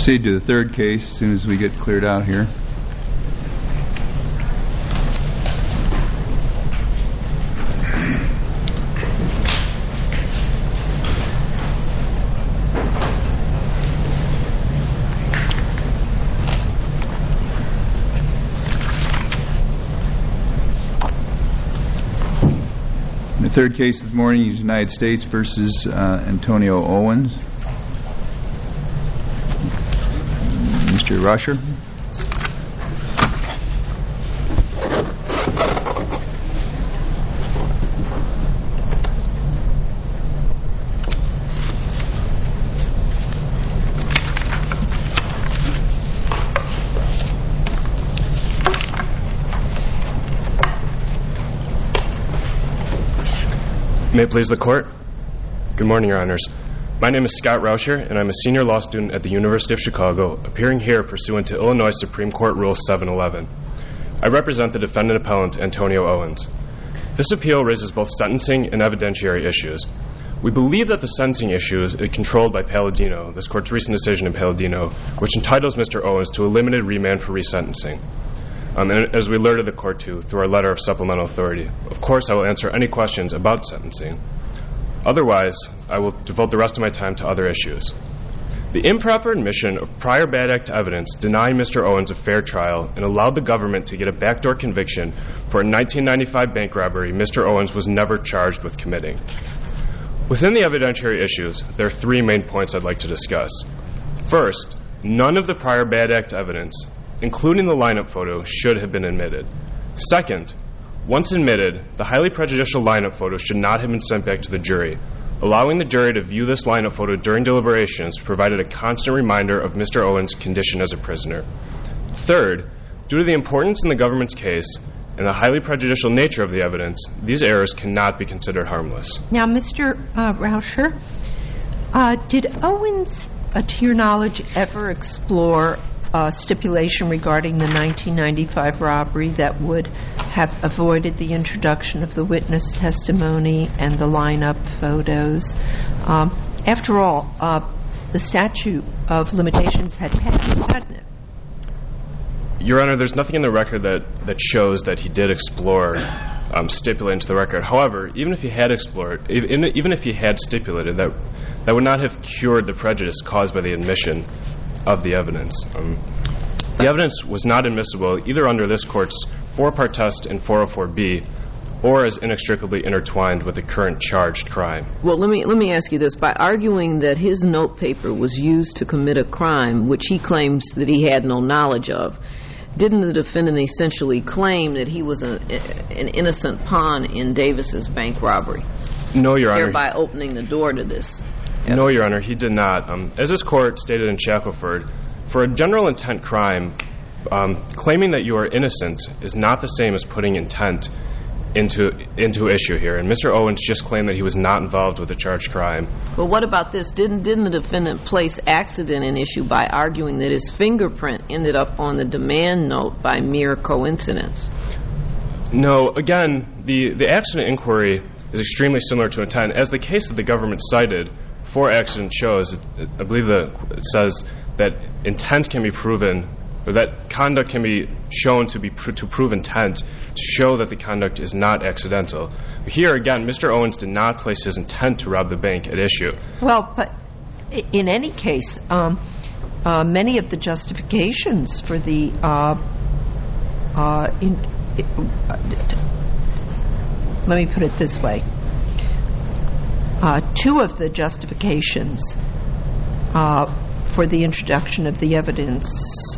proceed to the third case as soon as we get cleared out here. The third case this morning is United States versus Antonio Owens. Mr. Rusher. May it please the Court. Good morning, Your Honors. My name is Scott Rauscher, and I'm a senior law student at the University of Chicago, appearing here pursuant to Illinois Supreme Court Rule 711. I represent the defendant appellant, Antonio Owens. This appeal raises both sentencing and evidentiary issues. We believe that the sentencing issue is controlled by Palladino, this Court's recent decision in Palladino, which entitles Mr. Owens to a limited remand for resentencing. And as we alerted the Court to through our letter of supplemental authority. Of course, I will answer any questions about sentencing. Otherwise, I will devote the rest of my time to other issues. The improper admission of prior bad act evidence denied Mr. Owens a fair trial and allowed the government to get a backdoor conviction for a 1995 bank robbery Mr. Owens was never charged with committing. Within the evidentiary issues, there are three main points I'd like to discuss. First, none of the prior bad act evidence, including the lineup photo, should have been admitted. Second, once admitted, the highly prejudicial lineup photo should not have been sent back to the jury. Allowing the jury to view this lineup photo during deliberations provided a constant reminder of Mr. Owens' condition as a prisoner. Third, due to the importance in the government's case and the highly prejudicial nature of the evidence, these errors cannot be considered harmless. Now, Mr. Rauscher, did Owens, to your knowledge, ever explore stipulation regarding the 1995 robbery that would have avoided the introduction of the witness testimony and the lineup photos? After all, the statute of limitations had passed, hadn't it? Your Honor, there's nothing in the record that shows that he did explore stipulating to the record. However, even if he had explored, even if he had stipulated, that would not have cured the prejudice caused by the admission of the evidence. The evidence was not admissible either under this Court's four-part test in 404B or as inextricably intertwined with the current charged crime. Well, let me ask you this. By arguing that his notepaper was used to commit a crime which he claims that he had no knowledge of, didn't the defendant essentially claim that he was an innocent pawn in Davis's bank robbery? No, Your Honor. Thereby opening the door to this? No, Your Honor, he did not. As this Court stated in Shackelford, for a general intent crime, claiming that you are innocent is not the same as putting intent into issue here. And Mr. Owens just claimed that he was not involved with the charged crime. But what about this? Didn't the defendant place accident in issue by arguing that his fingerprint ended up on the demand note by mere coincidence? No, again, the accident inquiry is extremely similar to intent. As the case that the government cited for accident shows, I believe it says that intent can be proven, or that conduct can be shown to prove intent, to show that the conduct is not accidental. Here, again, Mr. Owens did not place his intent to rob the bank at issue. Well, but in any case, many of the justifications for the let me put it this way. Two of the justifications for the introduction of the evidence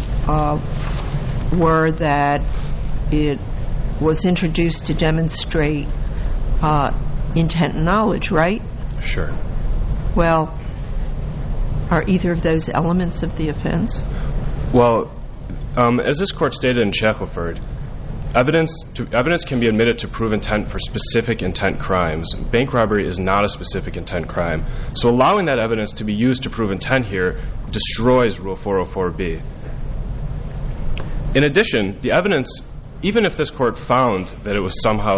were that it was introduced to demonstrate intent and knowledge, right? Sure. Well, are either of those elements of the offense? Well, as this Court stated in Shackelford, evidence can be admitted to prove intent for specific intent crimes. Bank robbery is not a specific intent crime. So allowing that evidence to be used to prove intent here destroys Rule 404B. In addition, the evidence, even if this Court found that it was somehow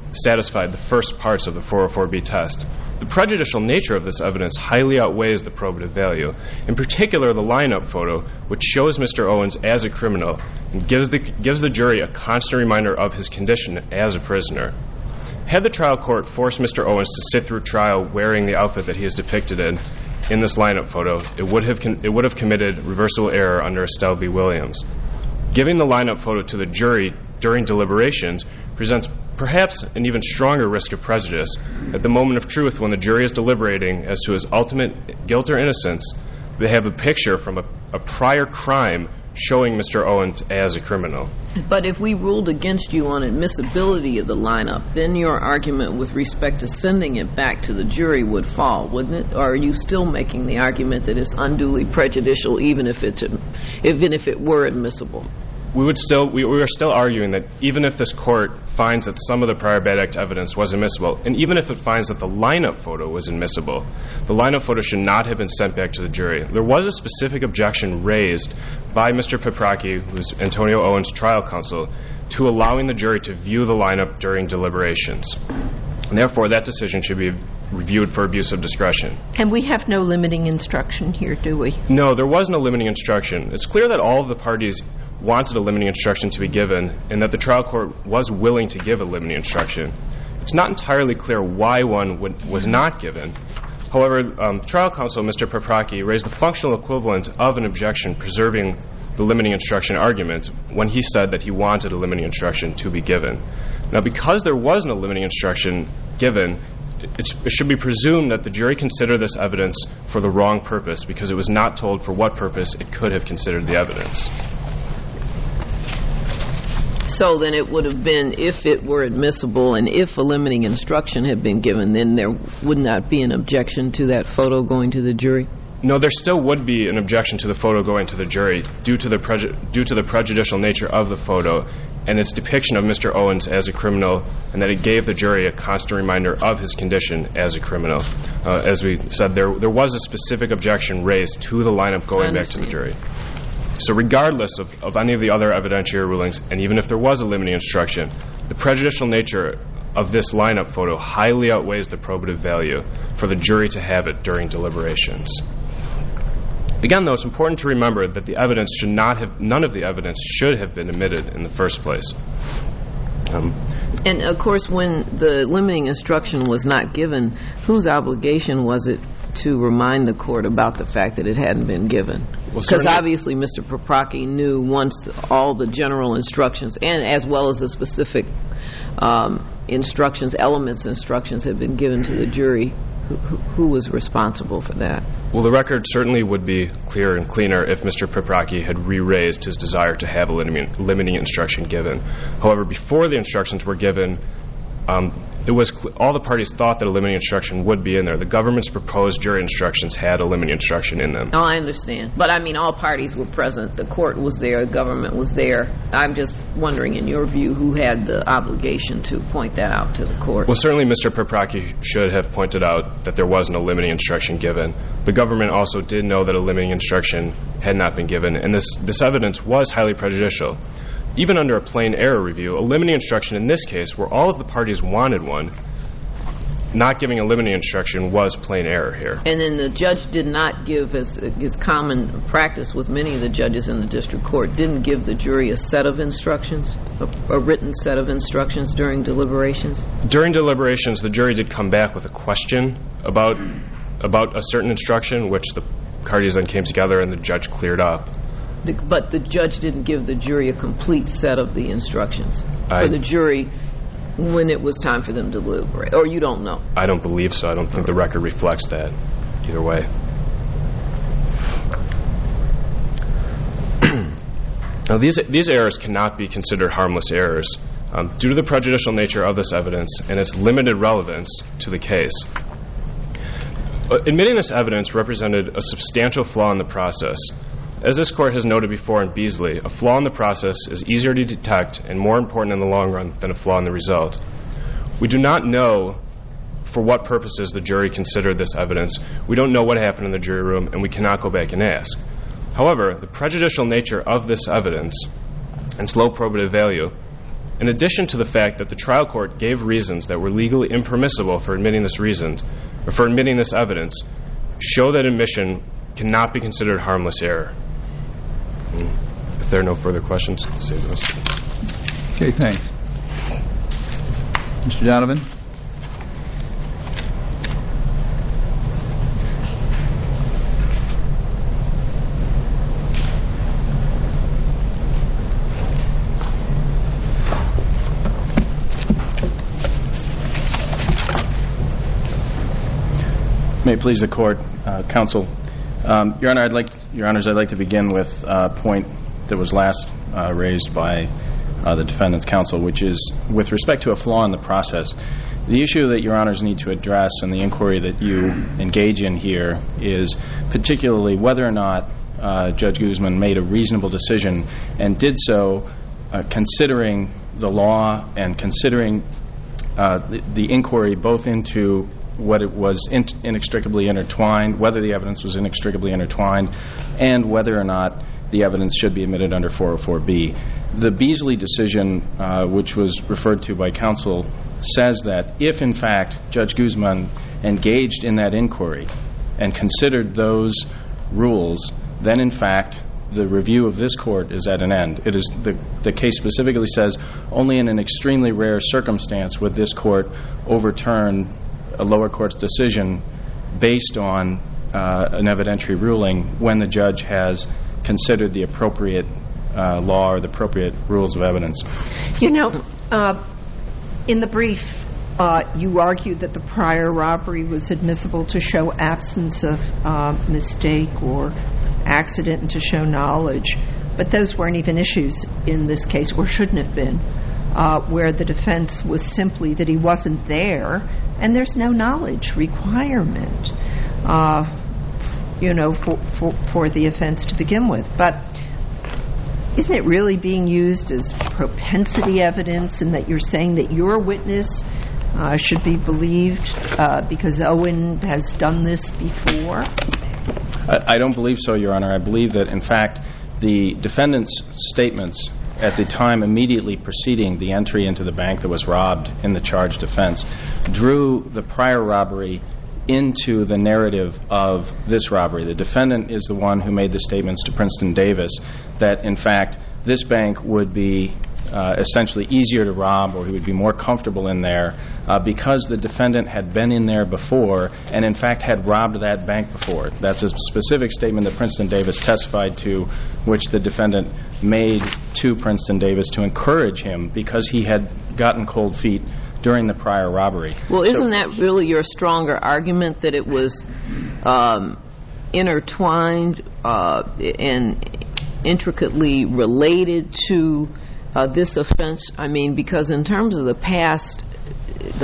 satisfied the first parts of the 404B test. The prejudicial nature of this evidence highly outweighs the probative value. In particular, the lineup photo, which shows Mr. Owens as a criminal and gives the jury a constant reminder of his condition as a prisoner. Had the trial court forced Mr. Owens to sit through trial wearing the outfit that he is depicted in this lineup photo, it would have committed reversible error under Estelle v. Williams. Giving the lineup photo to the jury during deliberations presents perhaps an even stronger risk of prejudice. At the moment of truth, when the jury is deliberating as to his ultimate guilt or innocence, they have a picture from a prior crime showing Mr. Owens as a criminal. But if we ruled against you on admissibility of the lineup, then your argument with respect to sending it back to the jury would fall, wouldn't it? Or are you still making the argument that it's unduly prejudicial even if it were admissible? We are still arguing that even if this court finds that some of the prior bad act evidence was admissible, and even if it finds that the lineup photo was admissible, the lineup photo should not have been sent back to the jury. There was a specific objection raised by Mr. Paprocki, who's Antonio Owens' trial counsel, to allowing the jury to view the lineup during deliberations. And therefore, that decision should be reviewed for abuse of discretion. And we have no limiting instruction here, do we? No, there was no limiting instruction. It's clear that all of the parties wanted a limiting instruction to be given and that the trial court was willing to give a limiting instruction. It's not entirely clear why one was not given. However, trial counsel Mr. Paprocki raised the functional equivalent of an objection preserving the limiting instruction argument when he said that he wanted a limiting instruction to be given. Now, because there was no limiting instruction given, it should be presumed that the jury considered this evidence for the wrong purpose because it was not told for what purpose it could have considered the evidence. So then it would have been, if it were admissible and if a limiting instruction had been given, then there would not be an objection to that photo going to the jury? No, there still would be an objection to the photo going to the jury due to the prejudicial nature of the photo and its depiction of Mr. Owens as a criminal, and that it gave the jury a constant reminder of his condition as a criminal. As we said, there was a specific objection raised to the lineup going back to the jury. So regardless of any of the other evidentiary rulings, and even if there was a limiting instruction, the prejudicial nature of this lineup photo highly outweighs the probative value for the jury to have it during deliberations. Again, though, it's important to remember that the evidence should not have, none of the evidence should have been admitted in the first place. And, of course, when the limiting instruction was not given, whose obligation was it to remind the court about the fact that it hadn't been given? Because obviously Mr. Paprocki knew once all the general instructions, and as well as the specific instructions had been given to the jury, who was responsible for that? Well, the record certainly would be clearer and cleaner if Mr. Paprocki had re-raised his desire to have a limiting instruction given. However, before the instructions were given, all the parties thought that a limiting instruction would be in there. The government's proposed jury instructions had a limiting instruction in them. Oh, I understand. But, I mean, all parties were present. The court was there. The government was there. I'm just wondering, in your view, who had the obligation to point that out to the court? Well, certainly Mr. Paprocki should have pointed out that there was no limiting instruction given. The government also did know that a limiting instruction had not been given, and this evidence was highly prejudicial. Even under a plain error review, a limiting instruction in this case, where all of the parties wanted one, not giving a limiting instruction was plain error here. And then the judge did not give, as is common practice with many of the judges in the district court, didn't give the jury a set of instructions, a written set of instructions during deliberations? During deliberations, the jury did come back with a question about a certain instruction, which the parties then came together and the judge cleared up. But the judge didn't give the jury a complete set of the instructions for the jury when it was time for them to deliberate, or you don't know? I don't believe so. I don't think the record reflects that either way. Now, these errors cannot be considered harmless errors due to the prejudicial nature of this evidence and its limited relevance to the case. Admitting this evidence represented a substantial flaw in the process. As this court has noted before in Beasley, a flaw in the process is easier to detect and more important in the long run than a flaw in the result. We do not know for what purposes the jury considered this evidence. We don't know what happened in the jury room, and we cannot go back and ask. However, the prejudicial nature of this evidence and its low probative value In addition to the fact that the trial court gave reasons that were legally impermissible for admitting this evidence, show that admission cannot be considered harmless error. If there are no further questions, I'll save the rest. Okay, thanks. Mr. Donovan? May it please the court, counsel. Your Honors, I'd like to begin with a point that was last raised by the defendant's counsel, which is with respect to a flaw in the process. The issue that Your Honors need to address and the inquiry that you engage in here is particularly whether or not Judge Guzman made a reasonable decision and did so considering the law and considering the inquiry both into what it was inextricably intertwined, whether the evidence was inextricably intertwined, and whether or not the evidence should be admitted under 404B. The Beasley decision, which was referred to by counsel, says that if, in fact, Judge Guzman engaged in that inquiry and considered those rules, then, in fact, the review of this court is at an end. It is the case specifically says only in an extremely rare circumstance would this court overturn a lower court's decision based on an evidentiary ruling when the judge has considered the appropriate law or the appropriate rules of evidence. You know, in the brief, you argued that the prior robbery was admissible to show absence of mistake or accident and to show knowledge, but those weren't even issues in this case, or shouldn't have been, where the defense was simply that he wasn't there and there's no knowledge requirement, for the offense to begin with. But isn't it really being used as propensity evidence, in that you're saying that your witness should be believed because Owen has done this before? I don't believe so, Your Honor. I believe that, in fact, the defendant's statements at the time immediately preceding the entry into the bank that was robbed in the charged offense drew the prior robbery into the narrative of this robbery. The defendant is the one who made the statements to Princeton Davis that, in fact, this bank would be essentially easier to rob, or he would be more comfortable in there because the defendant had been in there before and, in fact, had robbed that bank before. That's a specific statement that Princeton Davis testified to, which the defendant made to Princeton Davis to encourage him because he had gotten cold feet during the prior robbery. Well, isn't that really your stronger argument, that it was intertwined and intricately related to this offense? I mean, because in terms of the past, the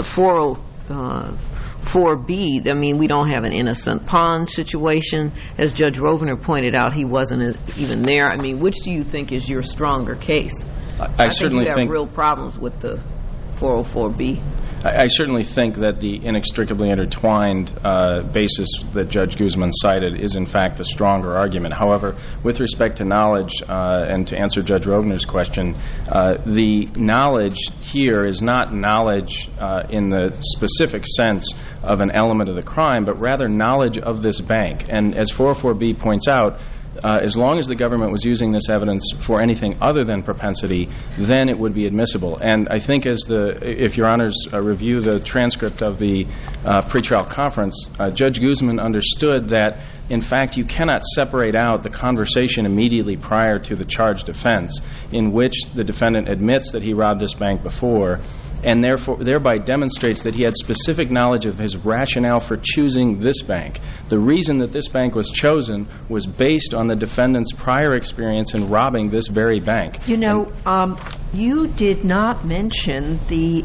404B, I mean, we don't have an innocent pawn situation. As Judge Rovner pointed out, he wasn't even there. I mean, which do you think is your stronger case? I certainly think you think have real problems with the 404B. I certainly think that the inextricably intertwined basis that Judge Guzman cited is, in fact, the stronger argument. However, with respect to knowledge, and to answer Judge Rovner's question, the knowledge here is not knowledge in the specific sense of an element of the crime, but rather knowledge of this bank. And as 404B points out, as long as the government was using this evidence for anything other than propensity, then it would be admissible. And I think if Your Honors review the transcript of the pretrial conference, Judge Guzman understood that, in fact, you cannot separate out the conversation immediately prior to the charged offense in which the defendant admits that he robbed this bank before, and thereby demonstrates that he had specific knowledge of his rationale for choosing this bank. The reason that this bank was chosen was based on the defendant's prior experience in robbing this very bank. You know, you did not mention the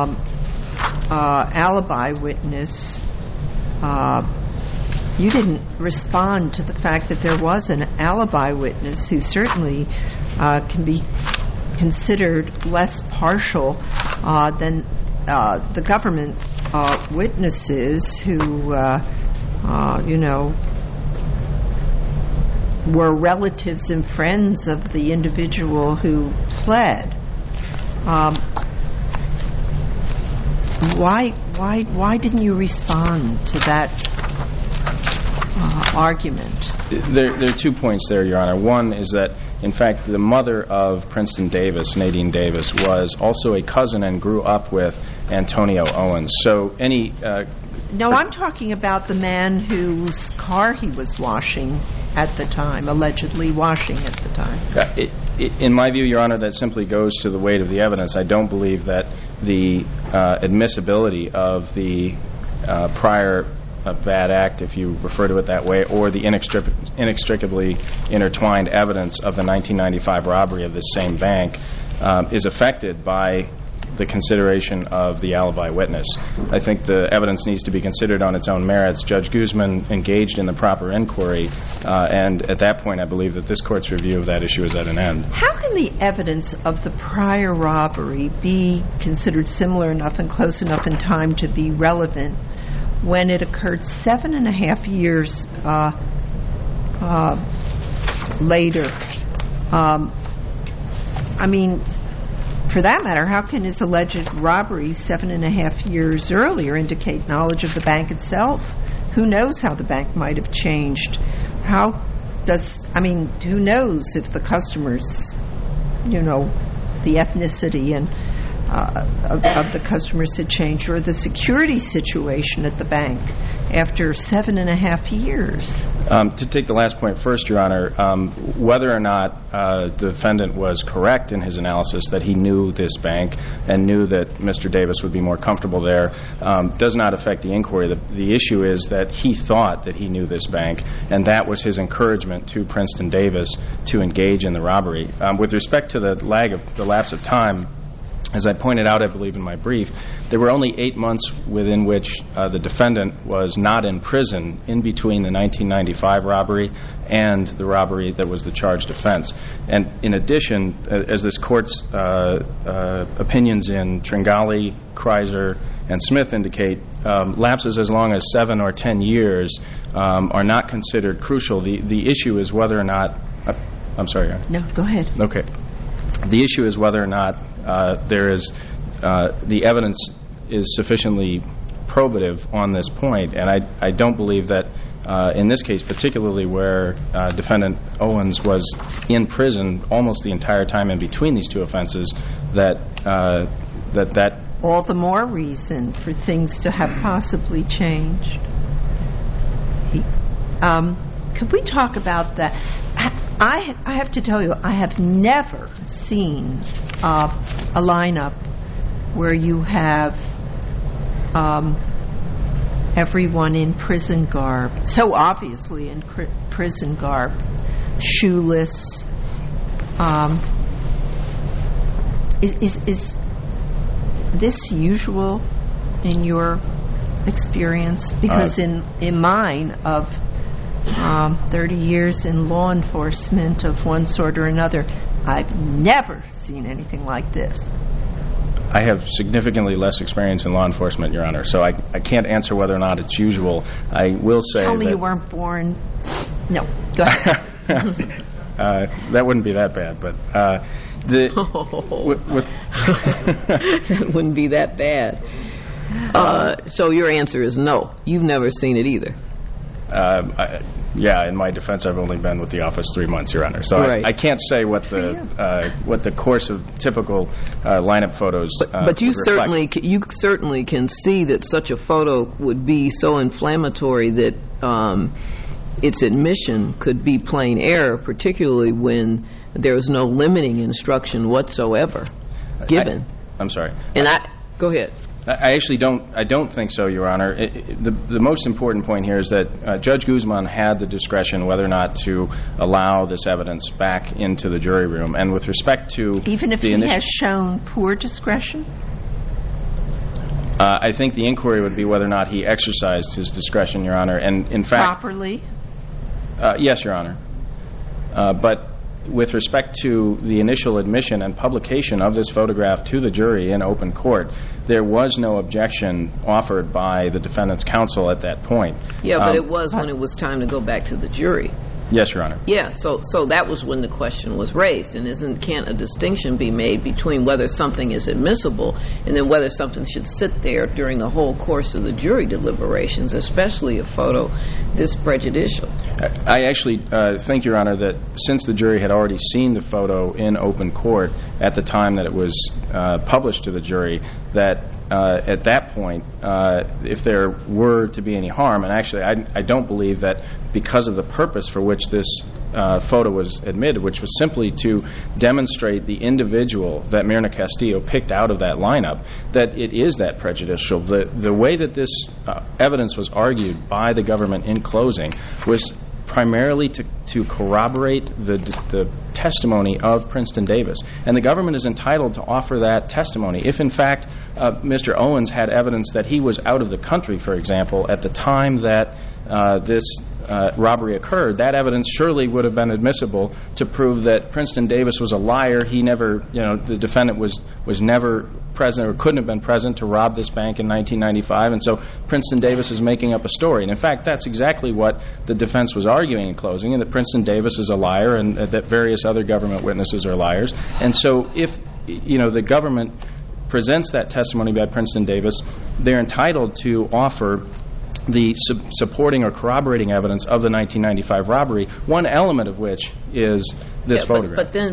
alibi witness. You didn't respond to the fact that there was an alibi witness who certainly can be considered less partial than the government witnesses who, were relatives and friends of the individual who pled. Why didn't you respond to that argument? There are 2 points there, Your Honor. One is that, in fact, the mother of Princeton Davis, Nadine Davis, was also a cousin and grew up with Antonio Owens. So any... No, I'm talking about the man whose car he was washing at the time, allegedly washing at the time. In my view, Your Honor, that simply goes to the weight of the evidence. I don't believe that the admissibility of the prior bad act, if you refer to it that way, or the inextricably intertwined evidence of the 1995 robbery of this same bank is affected by the consideration of the alibi witness. I think the evidence needs to be considered on its own merits. Judge Guzman engaged in the proper inquiry, and at that point I believe that this Court's review of that issue is at an end. How can the evidence of the prior robbery be considered similar enough and close enough in time to be relevant when it occurred 7.5 years later? I mean, for that matter, how can his alleged robbery 7.5 years earlier indicate knowledge of the bank itself? Who knows how the bank might have changed? Who knows if the customers, the ethnicity and of the customers had changed, or the security situation at the bank after 7.5 years? To take the last point first, Your Honor, whether or not the defendant was correct in his analysis that he knew this bank and knew that Mr. Davis would be more comfortable there does not affect the inquiry. The issue is that he thought that he knew this bank, and that was his encouragement to Princeton Davis to engage in the robbery. With respect to the lapse of time, as I pointed out, I believe, in my brief, there were only 8 months within which the defendant was not in prison in between the 1995 robbery and the robbery that was the charged offense. And in addition, as this Court's opinions in Tringali, Kreiser, and Smith indicate, lapses as long as 7 or 10 years are not considered crucial. The issue is whether or not... I'm sorry, Your Honor. No, go ahead. Okay. The issue is whether or not the evidence is sufficiently probative on this point, and I don't believe that in this case, particularly where Defendant Owens was in prison almost the entire time in between these two offenses, that all the more reason for things to have possibly changed. Could we talk about that? I have to tell you, I have never seen a lineup where you have everyone in prison garb, so obviously in prison garb, shoeless. Is this usual in your experience? Because in mine of 30 years in law enforcement of one sort or another, I've never seen anything like this. I have significantly less experience in law enforcement, Your Honor, so I can't answer whether or not it's usual. I will say Tell me that you weren't born... No, go ahead. That wouldn't be that bad, but... That wouldn't be that bad. So your answer is no. You've never seen it either. In my defense, I've only been with the office 3 months, Your Honor. So right. I can't say what the course of typical lineup photos. But you certainly can see that such a photo would be so inflammatory that its admission could be plain error, particularly when there is no limiting instruction whatsoever given. I'm sorry. Go ahead. I actually don't think so, Your Honor. The most important point here is that Judge Guzman had the discretion whether or not to allow this evidence back into the jury room. And with respect to... Even if he has shown poor discretion? I think the inquiry would be whether or not he exercised his discretion, Your Honor. And in fact... Properly? Yes, Your Honor. But with respect to the initial admission and publication of this photograph to the jury in open court, there was no objection offered by the defendant's counsel at that point. Yeah, but it was when it was time to go back to the jury. Yes, Your Honor. Yeah, so that was when the question was raised, and can't a distinction be made between whether something is admissible and then whether something should sit there during the whole course of the jury deliberations, especially a photo this prejudicial? I actually think, Your Honor, that since the jury had already seen the photo in open court at the time that it was published to the jury, that at that point, if there were to be any harm, and actually I don't believe that because of the purpose for which this photo was admitted, which was simply to demonstrate the individual that Myrna Castillo picked out of that lineup, that it is that prejudicial. The way that this evidence was argued by the government in closing was primarily to corroborate the testimony of Princeton Davis. And the government is entitled to offer that testimony. If, in fact, Mr. Owens had evidence that he was out of the country, for example, at the time that this robbery occurred, that evidence surely would have been admissible to prove that Princeton Davis was a liar. He never, the defendant was never present or couldn't have been present to rob this bank in 1995, and so Princeton Davis is making up a story. And in fact, that's exactly what the defense was arguing in closing, and that Princeton Davis is a liar and that various other government witnesses are liars. And so if, the government presents that testimony by Princeton Davis, they're entitled to offer the supporting or corroborating evidence of the 1995 robbery, one element of which is this photograph. But then,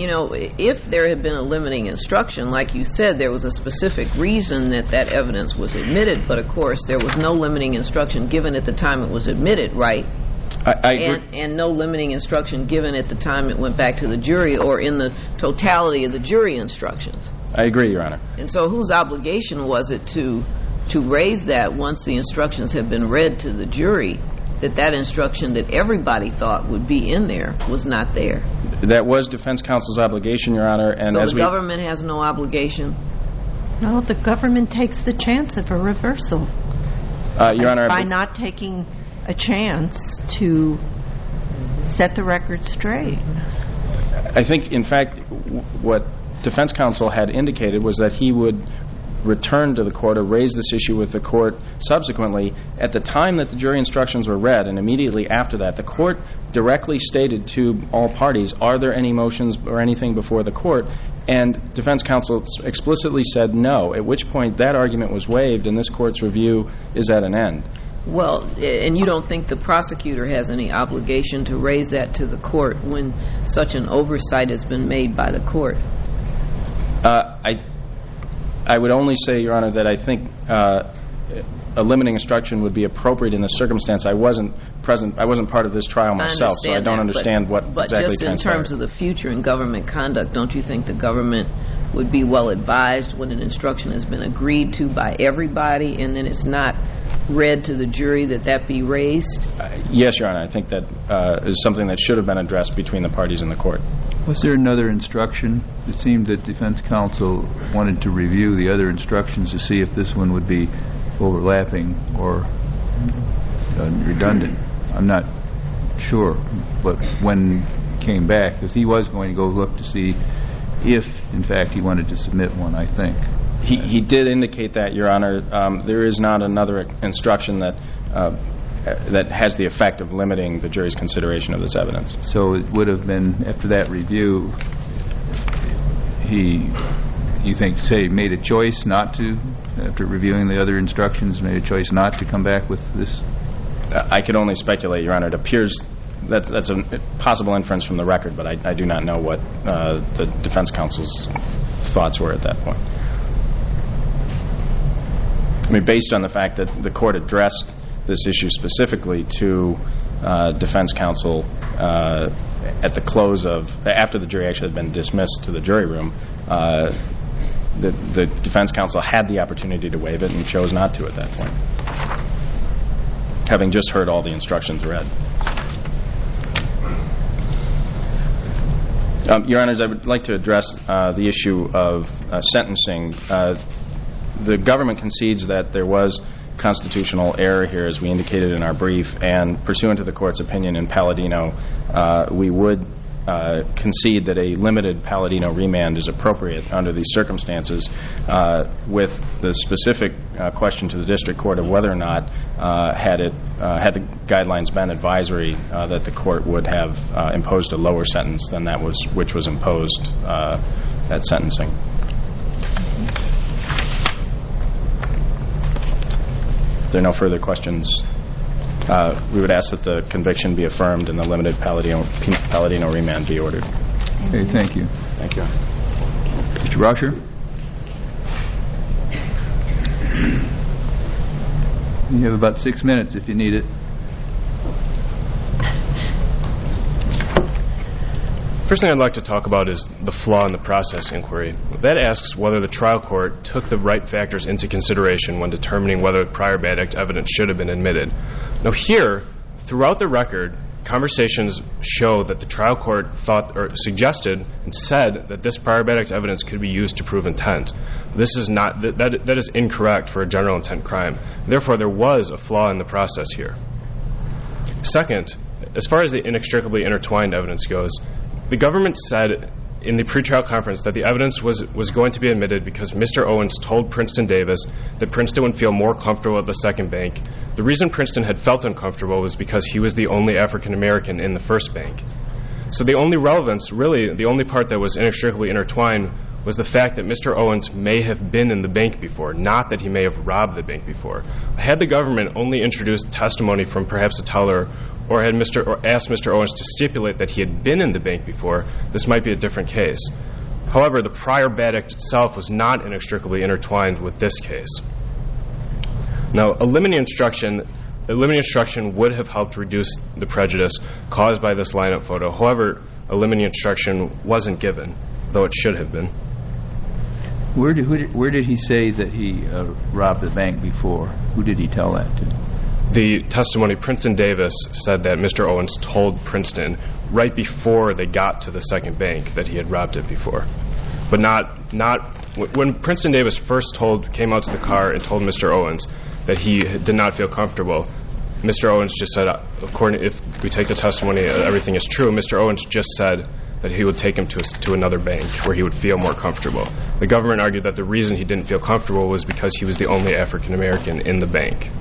if there had been a limiting instruction, like you said, there was a specific reason that evidence was admitted, but of course there was no limiting instruction given at the time it was admitted, right? I agree. And no limiting instruction given at the time it went back to the jury or in the totality of the jury instructions. I agree, Your Honor. And so whose obligation was it to raise that once the instructions had been read to the jury, that instruction that everybody thought would be in there was not there? That was defense counsel's obligation, Your Honor. And so the government has no obligation? No, the government takes the chance of a reversal. Your Honor, by not taking a chance to set the record straight. I think, in fact, what defense counsel had indicated was that he would return to the court or raise this issue with the court subsequently. At the time that the jury instructions were read and immediately after that, the court directly stated to all parties, are there any motions or anything before the court? And defense counsel explicitly said no, at which point that argument was waived and this court's review is at an end. Well, and you don't think the prosecutor has any obligation to raise that to the court when such an oversight has been made by the court? I would only say, Your Honor, that I think a limiting instruction would be appropriate in this circumstance. I wasn't present. I wasn't part of this trial myself, so I don't understand what exactly transpired. But just in terms of the future in government conduct, don't you think the government would be well advised when an instruction has been agreed to by everybody and then it's not read to the jury that be raised? Yes, Your Honor. I think that is something that should have been addressed between the parties in the court. Was there another instruction? It seemed that defense counsel wanted to review the other instructions to see if this one would be overlapping or redundant. I'm not sure, but when he came back, because he was going to go look to see if, in fact, he wanted to submit one, I think. He did indicate that, Your Honor. There is not another instruction that has the effect of limiting the jury's consideration of this evidence. So it would have been, after that review, you think, say, made a choice not to, after reviewing the other instructions, made a choice not to come back with this? I could only speculate, Your Honor. It appears that's a possible inference from the record, but I do not know what the defense counsel's thoughts were at that point. I mean, based on the fact that the court addressed this issue specifically to defense counsel at the close of, after the jury actually had been dismissed to the jury room, the defense counsel had the opportunity to waive it and chose not to at that point, having just heard all the instructions read. Your Honors, I would like to address the issue of sentencing. The government concedes that there was constitutional error here, as we indicated in our brief, and pursuant to the court's opinion in Palladino, we would concede that a limited Palladino remand is appropriate under these circumstances, with the specific question to the district court of whether or not, had the guidelines been advisory, that the court would have imposed a lower sentence than which was imposed at sentencing. If there are no further questions, we would ask that the conviction be affirmed and the limited Palladino remand be ordered. Okay, thank you. Thank you. Mr. Rauscher? You have about 6 minutes if you need it. First thing I'd like to talk about is the flaw in the process inquiry. That asks whether the trial court took the right factors into consideration when determining whether prior bad act evidence should have been admitted. Now here, throughout the record, conversations show that the trial court thought or suggested and said that this prior bad act evidence could be used to prove intent. This is not that is incorrect for a general intent crime. Therefore, there was a flaw in the process here. Second, as far as the inextricably intertwined evidence goes, the government said in the pretrial conference that the evidence was going to be admitted because Mr. Owens told Princeton Davis that Princeton would feel more comfortable at the second bank. The reason Princeton had felt uncomfortable was because he was the only African American in the first bank. So the only relevance, really, the only part that was inextricably intertwined was the fact that Mr. Owens may have been in the bank before, not that he may have robbed the bank before. Had the government only introduced testimony from perhaps a teller or had asked Mr. Owens to stipulate that he had been in the bank before, this might be a different case. However, the prior bad act itself was not inextricably intertwined with this case. Now, a limiting instruction would have helped reduce the prejudice caused by this lineup photo. However, a limiting instruction wasn't given, though it should have been. Where did he say that he robbed the bank before? Who did he tell that to? The testimony, Princeton Davis said that Mr. Owens told Princeton right before they got to the second bank that he had robbed it before. But not when Princeton Davis first came out to the car and told Mr. Owens that he did not feel comfortable, Mr. Owens just said, if we take the testimony, everything is true. Mr. Owens just said that he would take him to another bank where he would feel more comfortable. The government argued that the reason he didn't feel comfortable was because he was the only African American in the bank.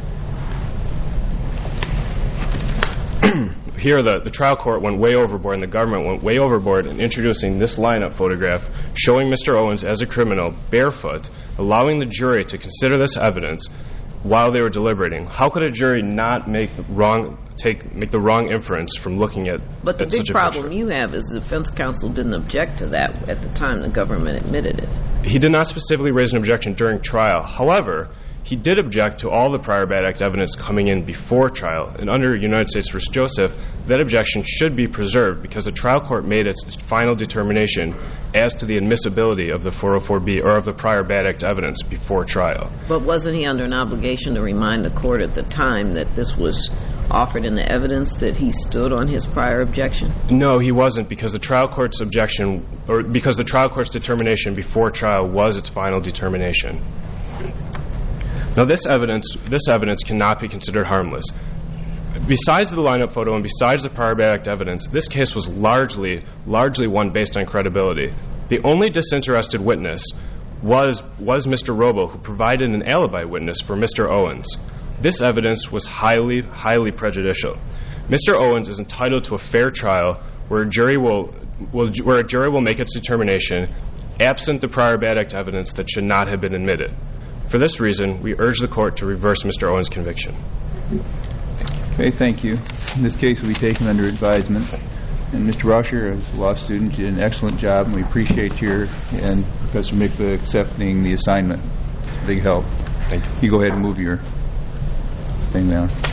Here, the trial court went way overboard and the government went way overboard in introducing this lineup photograph showing Mr. Owens as a criminal barefoot, allowing the jury to consider this evidence while they were deliberating. How could a jury not make the wrong inference from looking at But the such big a problem picture? you have is the defense counsel didn't object to that at the time the government admitted it. He did not specifically raise an objection during trial. However, he did object to all the prior bad act evidence coming in before trial. And under United States v. Joseph, that objection should be preserved because the trial court made its final determination as to the admissibility of the 404B or of the prior bad act evidence before trial. But wasn't he under an obligation to remind the court at the time that this was offered in the evidence that he stood on his prior objection? No, he wasn't, because the trial court's determination before trial was its final determination. Now, this evidence cannot be considered harmless. Besides the lineup photo and besides the prior bad act evidence, this case was largely one based on credibility. The only disinterested witness was Mr. Robo, who provided an alibi witness for Mr. Owens. This evidence was highly, highly prejudicial. Mr. Owens is entitled to a fair trial where a jury will make its determination absent the prior bad act evidence that should not have been admitted. For this reason, we urge the court to reverse Mr. Owens' conviction. Okay, thank you. This case will be taken under advisement. And Mr. Rauscher, as a law student, you did an excellent job, and we appreciate your and Professor Mikva accepting the assignment. Big help. Thank you. You go ahead and move your thing down.